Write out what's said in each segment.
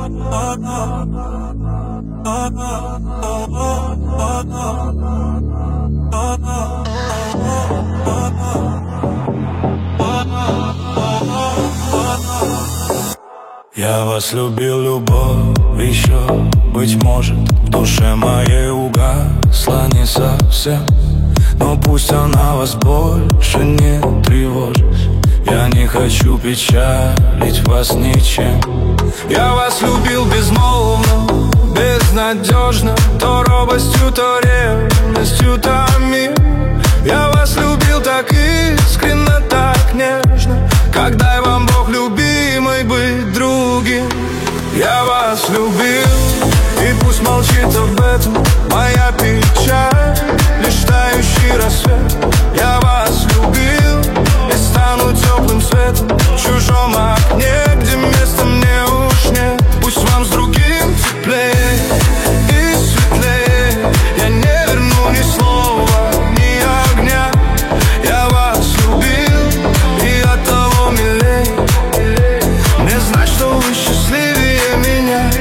Я вас любил, любовь еще, быть может, в душе моей угасла не совсем. Но пусть она вас больше не тревожит, я не хочу печалить вас ничем. Я вас любил безмолвно, безнадежно, то робостью, то ревностью томил. Я вас любил так искренне, так нежно, как дай вам Бог, любимой, быть другим. Я вас любил, и пусть молчит об этом моя печаль, лишь тающий рассвет. Я вас любил, и стану теплым светом в чужом окне, где места мне уж нет. Пусть вам с другим теплее и светлее, я не верну ни слова, ни огня. Я вас любил, и от того милей мне знать, что вы счастливее меня.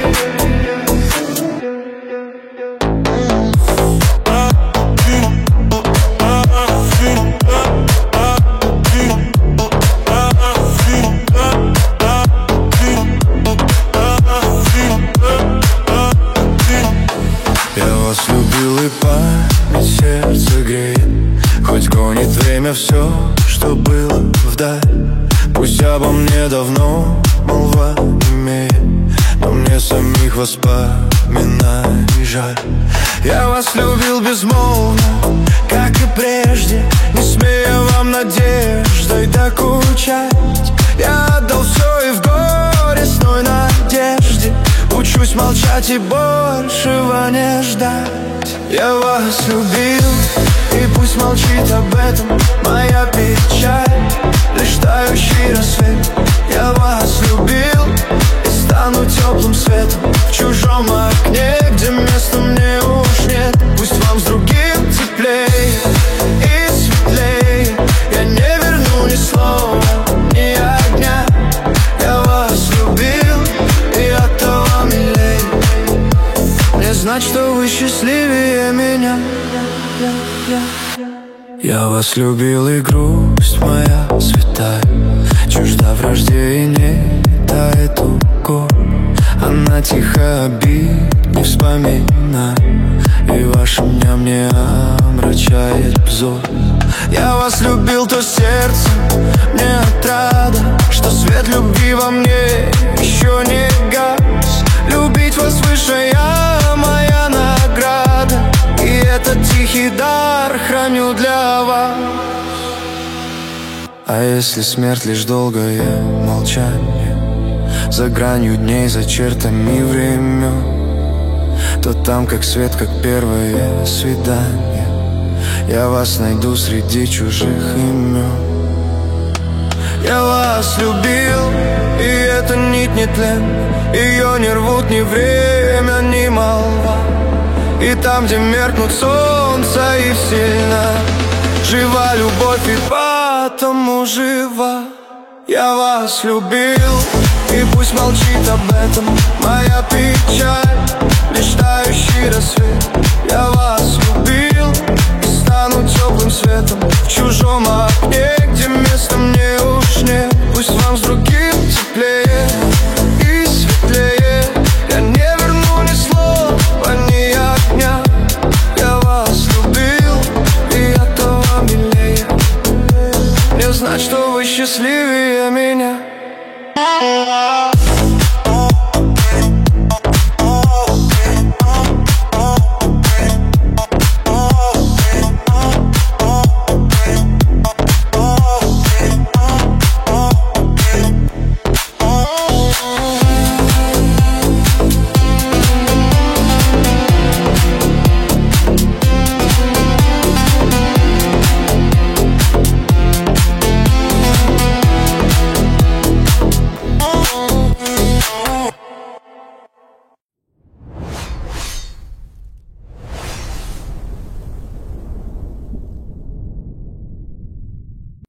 Я вас любил, и память сердце греет, хоть гонит время все, что было вдаль. Пусть обо мне давно молва имеет, но мне самих воспоминаний жаль. Я вас любил безмолвно, как и прежде, не смея вам надеждой докучать. Я отдал все и в горестной надежде учусь молчать и большего не ждать. Я вас любил, и пусть молчит об этом моя печаль, лишь тающий рассвет. Я вас любил, и стану теплым светом в чужом окне, где места мне уж нет. Пусть вам с другим теплее и светлее, я не верну ни слова, ни огня. Я вас любил, и от того милей мне знать, что вы счастливее меня. Я вас любил, и грусть моя святая чужда вражде и не тает укор. Она тихо обид не вспоминает, и вашим дням не омрачает взор. Я вас любил, то сердце мне отрада, что свет любви во мне еще не гас. Любить вас высшая моя награда, и этот тихий дар храню для вас. А если смерть лишь долгое молчание, за гранью дней, за чертами времен, то там, как свет, как первое свидание, я вас найду среди чужих имен. Я вас любил, и эта нить не тлен, ее не рвут ни время, ни молва. И там, где меркнут солнца и сильно жива любовь, и потому жива. Я вас любил, и пусть молчит об этом моя печаль, лишь тающий рассвет. Я вас любил, и стану теплым светом в чужом окне, где места мне уж нет. Пусть вам с другим теплее и светлее, я не верну ни слова, ни огня. Я вас любил, и от того милее мне знать, что вы счастливее меня.